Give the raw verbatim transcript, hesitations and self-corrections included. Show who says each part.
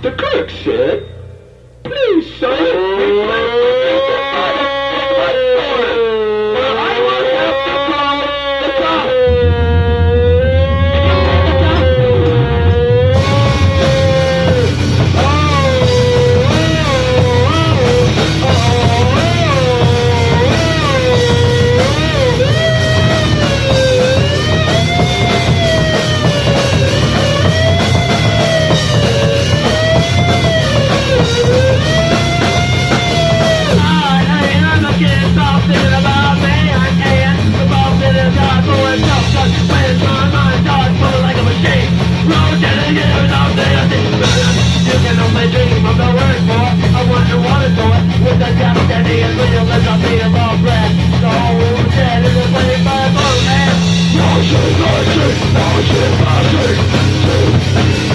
Speaker 1: The clerk said, please sign it before the product in my store, or I will have to call the cops. Dream of the word for I wonder what it's for with the destiny and real as a beat of all breath. The whole dead is a twenty-five old man. Motion, motion, motion, motion.